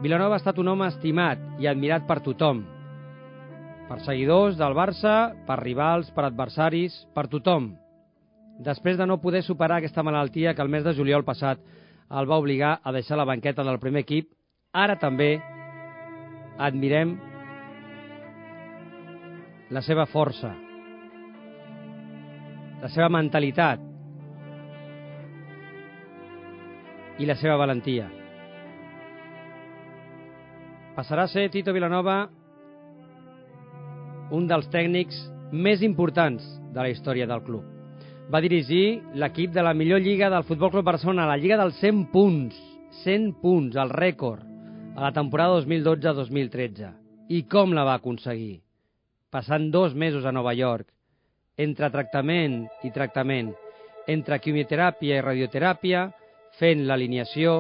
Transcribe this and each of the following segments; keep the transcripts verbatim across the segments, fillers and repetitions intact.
Vilanova ha estat un home estimat i admirat per tothom. Per seguidors del Barça, per rivals, per adversaris, per tothom. Després de no poder superar aquesta malaltia que el mes de juliol passat el va obligar a deixar la banqueta del primer equip, ara també admirem la seva força, la seva mentalitat i la seva valentia. Passarà a ser Tito Vilanova un dels tècnics més importants de la història del club. Va dirigir l'equip de la millor lliga del Futbol Club Barcelona, la lliga dels cent punts, cent punts, el rècord, a la temporada dos mil dotze dos mil tretze. I com la va aconseguir? Passant dos mesos a Nova York, entre tractament i tractament, entre quimioteràpia i radioteràpia, fent l'alineació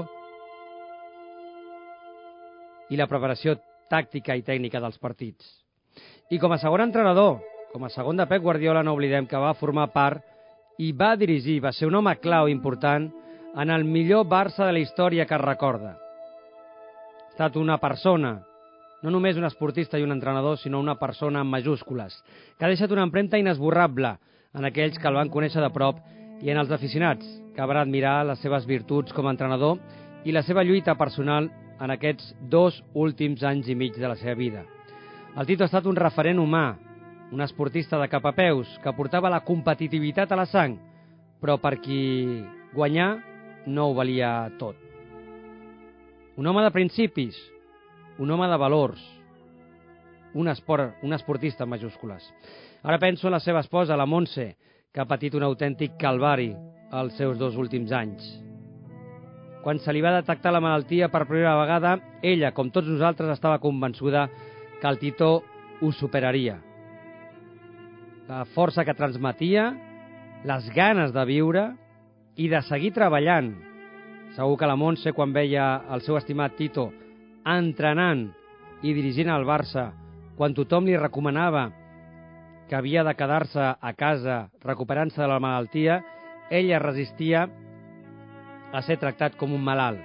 i la preparació tàctica i tècnica dels partits. I com a segon entrenador, com a segon de Pep Guardiola, no oblidem que va formar part i va dirigir, va ser un home clau important en el millor Barça de la història que es recorda. Ha estat una persona, no només un esportista i un entrenador, sinó una persona amb majúscules, que ha deixat una empremta inesborrable en aquells que el van conèixer de prop i en els aficionats, que van admirar les seves virtuts com a entrenador i la seva lluita personal en aquests dos últims anys i mig de la seva vida. El Tito ha estat un referent humà, un esportista de cap a peus, que portava la competitivitat a la sang, però per qui guanyar no ho valia tot. Un home de principis, un home de valors, un, esport, un esportista en majúscules. Ara penso en la seva esposa, la Montse, que ha patit un autèntic calvari els seus dos últims anys. Quan se li va detectar la malaltia per primera vegada, ella, com tots nosaltres, estava convençuda que el Tito ho superaria. La força que transmetia, les ganes de viure i de seguir treballant. Segur que la Montse, quan veia el seu estimat Tito entrenant i dirigint el Barça, quan tothom li recomanava que havia de quedar-se a casa recuperant-se de la malaltia, ella resistia a ser tractat com un malalt.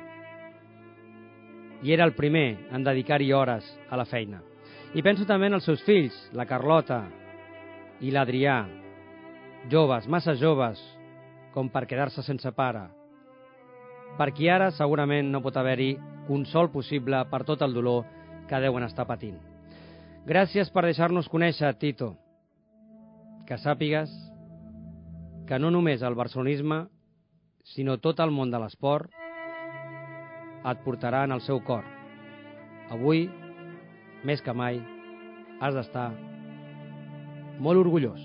I era el primer en dedicar-hi hores a la feina. I penso també en els seus fills, la Carlota i l'Adrià, joves, massa joves, com per quedar-se sense pare. Per qui ara segurament no pot haver-hi consol possible per tot el dolor que deuen estar patint. Gràcies per deixar-nos conèixer, Tito. Que sàpigues que no només el barcelonisme, sinó tot el món de l'esport et portarà en el seu cor. Avui, més que mai, has d'estar molt orgullós.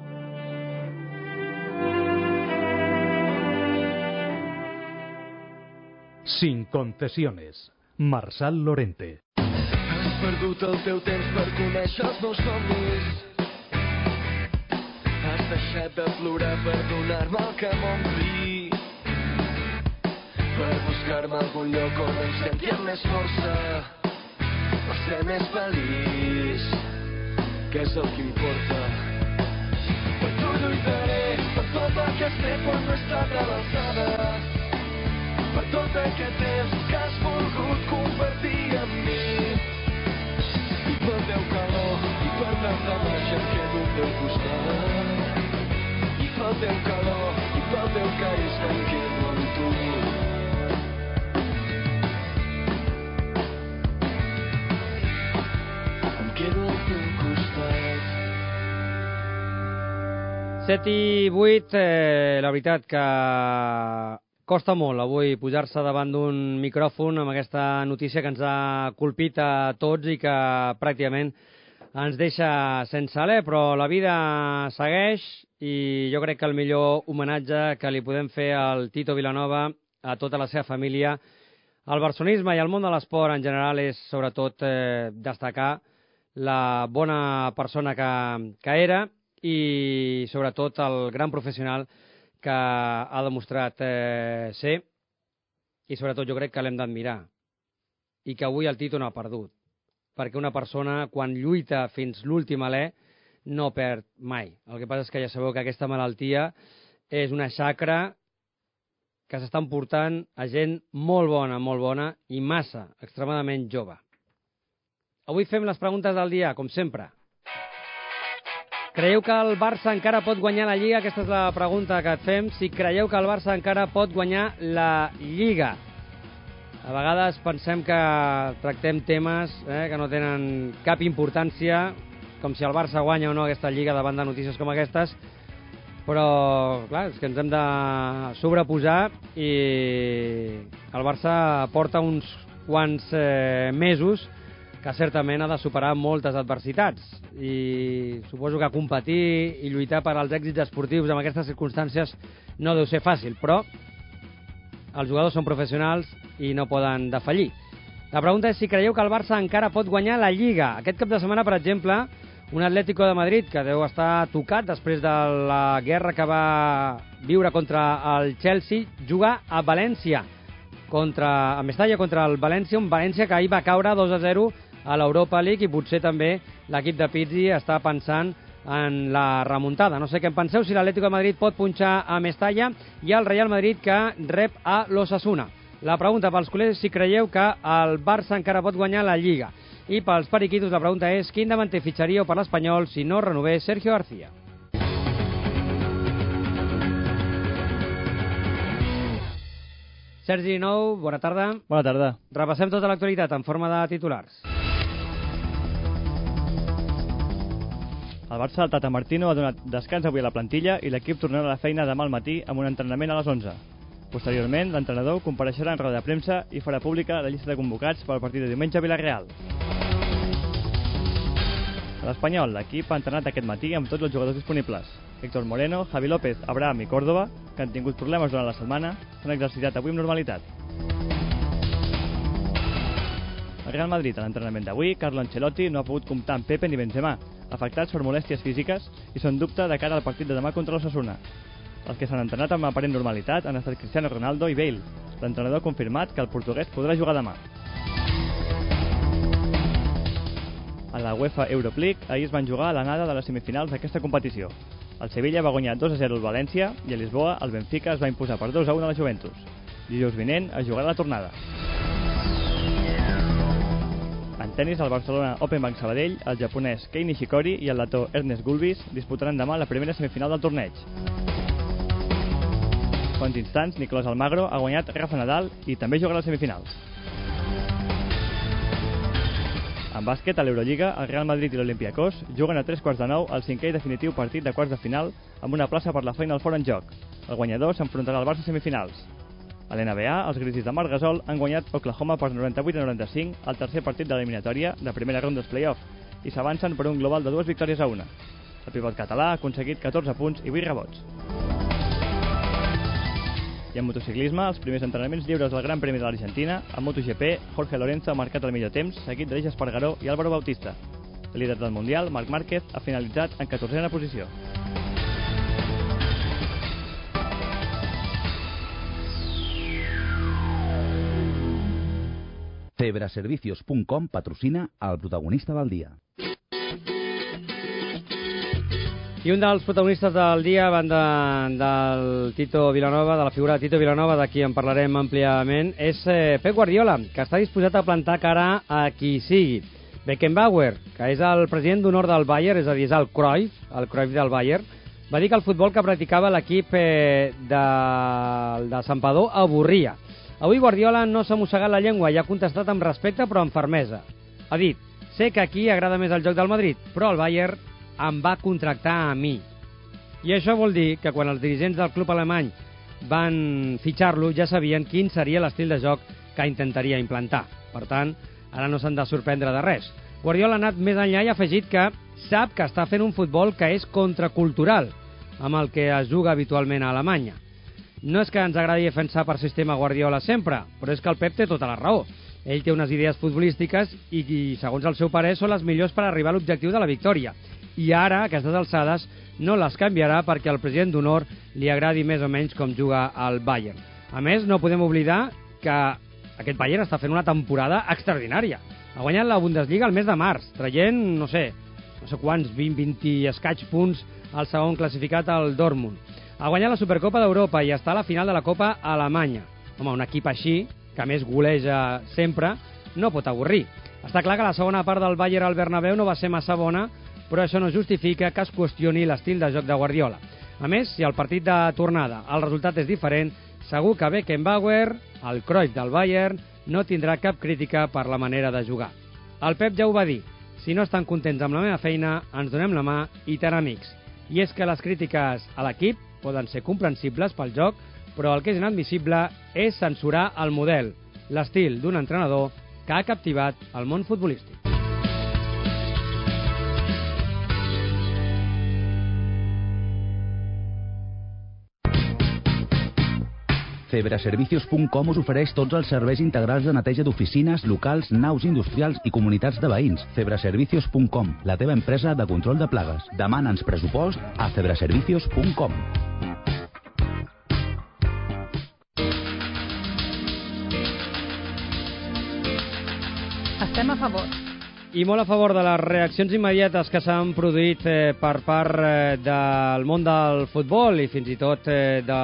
Sin concesiones. Marçal Lorente. Has perdut el teu temps per conèixer els meus somnis. Has deixat de plorar per donar-me el que m'ompli, per buscar-me algun lloc on em senti amb més força, per ser més feliç, que és el que importa. Per tu lluitaré, per tot el que has fet quan no he estat a l'alçada, per tot aquest temps que has volgut compartir amb mi, i pel teu calor, i per tanta màgia em quedo al teu costat, i pel teu calor, i pel teu carisma em quedo amb tu. Em quedo al teu costat. set i vuit, eh, la veritat que costa molt avui pujar-se davant d'un micròfon amb aquesta notícia que ens ha colpit a tots i que pràcticament ens deixa sense alè, però la vida segueix i jo crec que el millor homenatge que li podem fer al Tito Vilanova, a tota la seva família, al barcelonisme i al món de l'esport en general és sobretot eh, destacar la bona persona que, que era i sobretot el gran professional que ha demostrat eh, ser, i sobretot jo crec que l'hem d'admirar, i que avui el Tito no ha perdut, perquè una persona quan lluita fins l'últim alè no perd mai. El que passa és que ja sabeu que aquesta malaltia és una xacra que s'estan portant a gent molt bona, molt bona i massa, extremadament jove. Avui fem les preguntes del dia, com sempre. Creieu que el Barça encara pot guanyar la Lliga? Aquesta és la pregunta que et fem. Si creieu que el Barça encara pot guanyar la Lliga. A vegades pensem que tractem temes eh, que no tenen cap importància, com si el Barça guanya o no aquesta Lliga davant de notícies com aquestes, però, clar, és que ens hem de sobreposar i el Barça porta uns quants eh, mesos que certament ha de superar moltes adversitats i suposo que competir i lluitar per als èxits esportius en aquestes circumstàncies no deu ser fàcil, però els jugadors són professionals i no poden defallir. La pregunta és si creieu que el Barça encara pot guanyar la Lliga. Aquest cap de setmana, per exemple, un Atlético de Madrid que deu estar tocat després de la guerra que va viure contra el Chelsea, juga a València, contra, a Mestalla contra el València, un València que ahir va caure dos a zero a l'Europa League i potser també l'equip de Pizzi està pensant en la remuntada. No sé què en penseu, si l'Atlético de Madrid pot punxar a Mestalla i el Real Madrid que rep a l'Osasuna. La pregunta pels culers, si creieu que el Barça encara pot guanyar la Lliga. I pels periquitos la pregunta és, quin davanter fitxaríeu per l'Espanyol si no renovés Sergio García? Sergi Nou, bona tarda. Bona tarda. Repassem tota l'actualitat en forma de titulars. El Barça del Tata Martino ha donat descans avui a la plantilla i l'equip tornarà a la feina demà al matí amb un entrenament a les onze. Posteriorment, l'entrenador compareixerà en roda de premsa i farà pública la llista de convocats per al partit de diumenge a Villarreal. A l'Espanyol, l'equip ha entrenat aquest matí amb tots els jugadors disponibles. Héctor Moreno, Javi López, Abraham i Córdoba, que han tingut problemes durant la setmana, s'han exercitat avui amb normalitat. Al Real Madrid, a l'entrenament d'avui, Carlo Ancelotti no ha pogut comptar amb Pepe ni Benzema, afectats per molèsties físiques i són dubte de cara al partit de demà contra l'Osasuna. Els que s'han entrenat amb aparent normalitat han estat Cristiano Ronaldo i Bale. L'entrenador ha confirmat que el portuguès podrà jugar demà. A la UEFA Europa League, ahir es van jugar a l'anada de les semifinals d'aquesta competició. El Sevilla va guanyar dos a zero al València i a Lisboa el Benfica es va imposar per dos a u a la Juventus. Dijous vinent es jugarà la tornada. En tenis, al Barcelona Open Bank Sabadell, el japonès Kei Nishikori i el letó Ernest Gulbis disputaran demà la primera semifinal del torneig. Fa uns instants, Nicolás Almagro ha guanyat Rafa Nadal i també jugarà a les semifinals. En bàsquet, a l'Eurolliga, el Real Madrid i l'Olympiacos juguen a tres quarts de nou el cinquè i definitiu partit de quarts de final amb una plaça per la Final Four en joc. El guanyador s'enfrontarà al Barça a semifinals. A l'N B A, els Grizzlies de Marc Gasol han guanyat Oklahoma per noranta-vuit a noranta-cinc al tercer partit de l'eliminatòria de primera ronda dels play-off i s'avancen per un global de dues victòries a una. El pivot català ha aconseguit catorze punts i vuit rebots. I en motociclisme, els primers entrenaments lliures del Gran Premi de l'Argentina, a MotoGP, Jorge Lorenzo ha marcat el millor temps, seguit d'Aleix Espargaró i Álvaro Bautista. El líder del Mundial, Marc Márquez, ha finalitzat en catorzena posició. Cebraservicios punt com patrocina el protagonista del dia. I un dels protagonistes del dia, a banda del Tito Vilanova, de la figura de Tito Vilanova, de qui en parlarem àmpliament, és eh, Pep Guardiola, que està disposat a plantar cara a qui sigui. Beckenbauer, que és el president d'honor del Bayern, és a dir, és el Cruyff, el Cruyff del Bayern, va dir que el futbol que practicava l'equip eh, de, de Santpedor avorria. Avui Guardiola no s'ha mossegat la llengua i ha contestat amb respecte però amb fermesa. Ha dit, sé que aquí agrada més el joc del Madrid, però el Bayern em va contractar a mi. I això vol dir que quan els dirigents del club alemany van fitxar-lo ja sabien quin seria l'estil de joc que intentaria implantar. Per tant, ara no s'han de sorprendre de res. Guardiola ha anat més enllà i ha afegit que sap que està fent un futbol que és contracultural amb el que es juga habitualment a Alemanya. No és que ens agradi defensar per sistema Guardiola sempre, però és que el Pep té tota la raó. Ell té unes idees futbolístiques i, i segons el seu parer, són les millors per arribar a l'objectiu de la victòria. I ara, a aquestes alçades, no les canviarà perquè al president d'honor li agradi més o menys com juga al Bayern. A més, no podem oblidar que aquest Bayern està fent una temporada extraordinària. Ha guanyat la Bundesliga al mes de març, traient, no sé, no sé quants, vint, vint i escaig punts al segon classificat, al Dortmund. Ha guanyat la Supercopa d'Europa i està a la final de la Copa Alemanya. Home, un equip així, que a més goleja sempre, no pot avorrir. Està clar que la segona part del Bayern al Bernabéu no va ser massa bona, però això no justifica que es qüestioni l'estil de joc de Guardiola. A més, si al partit de tornada el resultat és diferent, segur que Beckenbauer, el Cruyff del Bayern, no tindrà cap crítica per la manera de jugar. El Pep ja ho va dir: si no estan contents amb la meva feina, ens donem la mà i tan amics. I és que les crítiques a l'equip poden ser comprensibles pel joc, però el que és inadmissible és censurar el model, l'estil d'un entrenador que ha captivat el món futbolístic. Febreservicios punt com us ofereix tots els serveis integrals de neteja d'oficines, locals, naus industrials i comunitats de veïns. Febreservicios punt com, la teva empresa de control de plagues. Demana'ns pressupost a febreservicios punt com. Estem a favor. I molt a favor de les reaccions immediates que s'han produït eh, per part eh, del món del futbol i fins i tot eh, de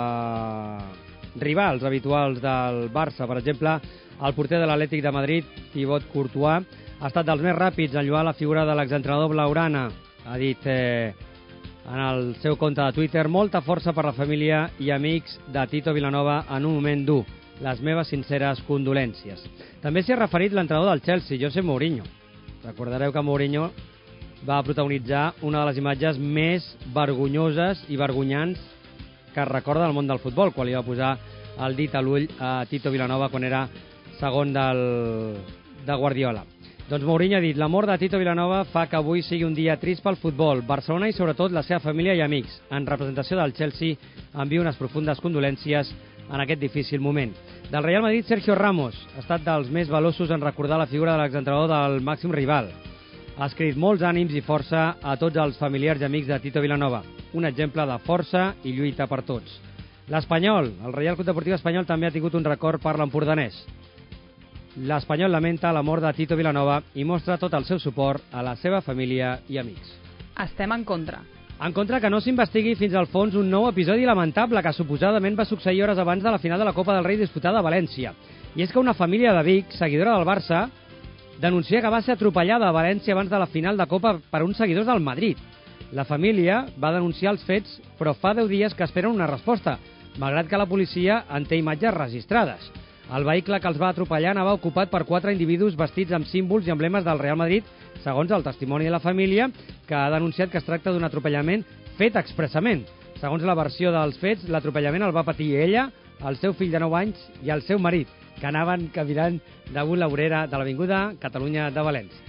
rivals habituals del Barça. Per exemple, el porter de l'Atlètic de Madrid, Thibaut Courtois, ha estat dels més ràpids en lloar la figura de l'exentrenador blaugrana. Ha dit eh, en el seu compte de Twitter: molta força per la família i amics de Tito Vilanova en un moment dur. Les meves sinceres condolències. També s'hi ha referit l'entrenador del Chelsea, José Mourinho. Recordareu que Mourinho va protagonitzar una de les imatges més vergonyoses i vergonyants que es recorda del món del futbol, quan li va posar el dit a l'ull a Tito Vilanova quan era segon del, de Guardiola. Doncs Mourinho ha dit: l'amor de Tito Vilanova fa que avui sigui un dia trist pel futbol, Barcelona i sobretot la seva família i amics. En representació del Chelsea envio unes profundes condolències en aquest difícil moment. Del Real Madrid, Sergio Ramos ha estat dels més veloços en recordar la figura de l'exentrenador del màxim rival. Ha escrit molts ànims i força a tots els familiars i amics de Tito Vilanova. Un exemple de força i lluita per tots. L'Espanyol, el Reial Club Deportiu Espanyol, també ha tingut un record per l'empordanès. L'Espanyol lamenta la mort de Tito Vilanova i mostra tot el seu suport a la seva família i amics. Estem en contra. En contra que no s'investigui fins al fons un nou episodi lamentable que suposadament va succeir hores abans de la final de la Copa del Rei disputada a València. I és que una família de Vic, seguidora del Barça, denuncia que va ser atropellada a València abans de la final de Copa per uns seguidors del Madrid. La família va denunciar els fets, però fa deu dies que esperen una resposta, malgrat que la policia en té imatges registrades. El vehicle que els va atropellar anava ocupat per quatre individus vestits amb símbols i emblemes del Real Madrid, segons el testimoni de la família, que ha denunciat que es tracta d'un atropellament fet expressament. Segons la versió dels fets, l'atropellament el va patir ella, el seu fill de nou anys i el seu marit, que anaven caminant damunt la vorera de l'Avinguda Catalunya de València.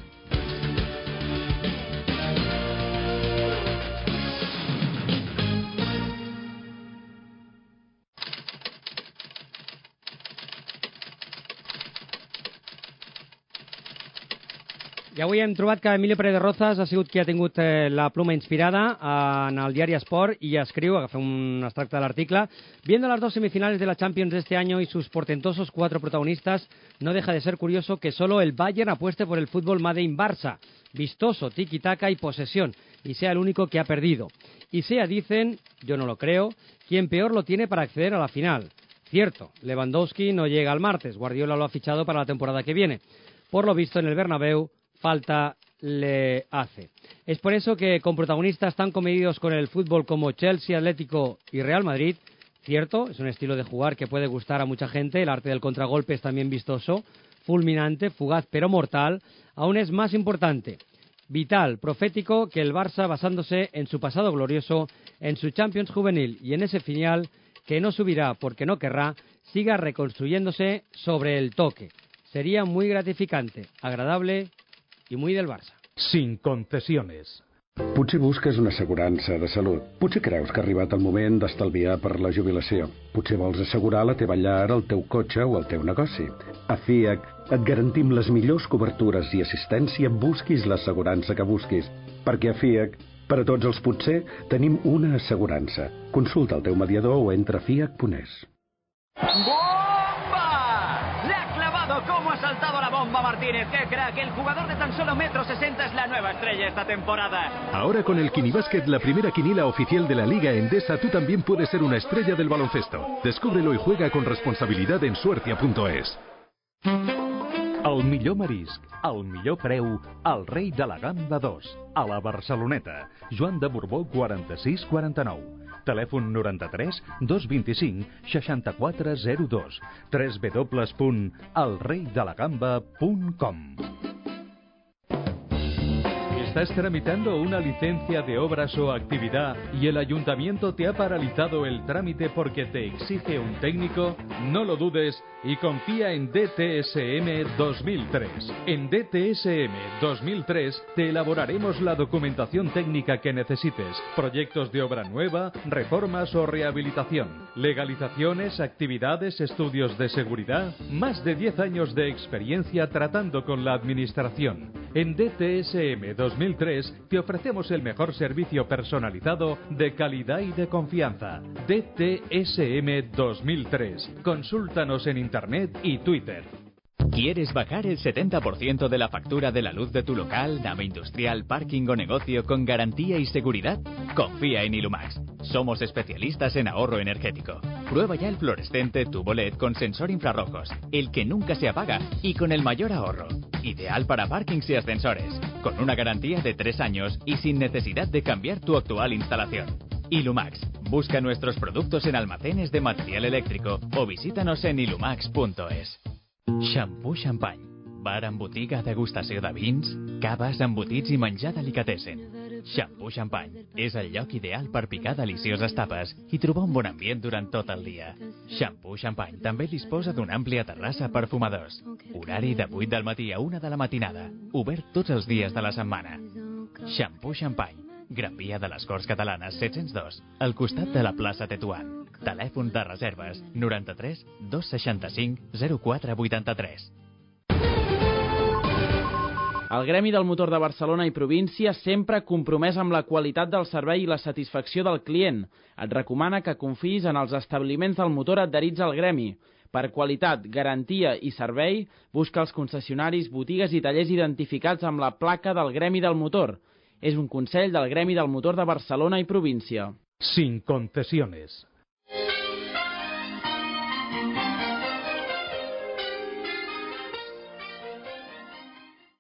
I avui hem trobat que Emilio Pérez de Rozas ha sigut qui ha tingut eh, la pluma inspirada en el diari Sport y escriu, agafa un extracte de l'article: viendo las dos semifinales de la Champions de este año y sus portentosos cuatro protagonistas, no deja de ser curioso que solo el Bayern apueste por el fútbol made in Barça, vistoso, tiki-taka y posesión, y sea el único que ha perdido. Y sea, dicen, yo no lo creo, quien peor lo tiene para acceder a la final. Cierto, Lewandowski no llega el martes, Guardiola lo ha fichado para la temporada que viene. Por lo visto en el Bernabéu, falta le hace. Es por eso que con protagonistas tan comedidos con el fútbol como Chelsea, Atlético y Real Madrid, cierto, es un estilo de jugar que puede gustar a mucha gente, el arte del contragolpe es también vistoso, fulminante, fugaz pero mortal, aún es más importante, vital, profético que el Barça, basándose en su pasado glorioso, en su Champions juvenil y en ese final que no subirá porque no querrá, siga reconstruyéndose sobre el toque. Sería muy gratificante, agradable i muy del Barça. Sin concesiones. Potser busques una assegurança de salut. Potser creus que ha arribat el moment d'estalviar per la jubilació. Potser vols assegurar la teva llar, el teu cotxe o el teu negoci. A F I A C et garantim les millors cobertures i assistència, busquis l'assegurança que busquis. Perquè a F I A C, per a tots els potser, tenim una assegurança. Consulta el teu mediador o entra a fiac punt es. ¡Bomba! ¡Le ha clavado! ¿Cómo ha saltado la bomba! Bomba Martínez, qué crack. El jugador de tan solo metro sesenta es la nueva estrella esta temporada. Ahora con el Quinibásquet, la primera quiniela oficial de la Liga Endesa, tú también puedes ser una estrella del baloncesto. Descúbrelo y juega con responsabilidad en suertia punto es. El millor marisc, el millor preu, el rei de la gamba dos, a la Barceloneta. Joan de Borbó quaranta-sis quaranta-nou. Telèfon noranta-tres dos vint-i-cinc seixanta-quatre zero dos. w w w punt el rei de la gamba punt com. ¿Estás tramitando una licencia de obras o actividad y el ayuntamiento te ha paralizado el trámite porque te exige un técnico? No lo dudes y confía en D T S M dos mil tres. En D T S M dos mil tres te elaboraremos la documentación técnica que necesites, proyectos de obra nueva, reformas o rehabilitación, legalizaciones, actividades, estudios de seguridad, más de diez años de experiencia tratando con la administración. En D T S M dos mil tres te ofrecemos el mejor servicio personalizado de calidad y de confianza. D T S M dos mil tres. Consúltanos en Internet y Twitter. ¿Quieres bajar el setenta por ciento de la factura de la luz de tu local, nave industrial, parking o negocio con garantía y seguridad? Confía en Ilumax. Somos especialistas en ahorro energético. Prueba ya el fluorescente tubo L E D con sensor infrarrojos, el que nunca se apaga y con el mayor ahorro. Ideal para parkings y ascensores, con una garantía de tres años y sin necesidad de cambiar tu actual instalación. Ilumax. Busca nuestros productos en almacenes de material eléctrico o visítanos en ilumax punto es. Shampoo Champany. Bar en botiga, degustació de vins, caves, embotits i menjar delicatessen. Shampoo Champany és el lloc ideal per picar delicioses tapes i trobar un bon ambient durant tot el dia. Shampoo Champany també disposa d'una àmplia terrassa per fumadors. Horari de vuit del matí a una de la matinada. Obert tots els dies de la setmana. Shampoo Champany. Gran Via de les Corts Catalanes set-cents dos, al costat de la plaça Tetuan. Telèfon de reserves noranta-tres dos seixanta-cinc zero quatre vuitanta-tres. El Gremi del Motor de Barcelona i província, sempre compromès amb la qualitat del servei i la satisfacció del client, et recomana que confiïs en els establiments del motor adherits al gremi. Per qualitat, garantia i servei, busca els concessionaris, botigues i tallers identificats amb la placa del Gremi del Motor. És un consell del Gremi del Motor de Barcelona i província. Sin concesiones.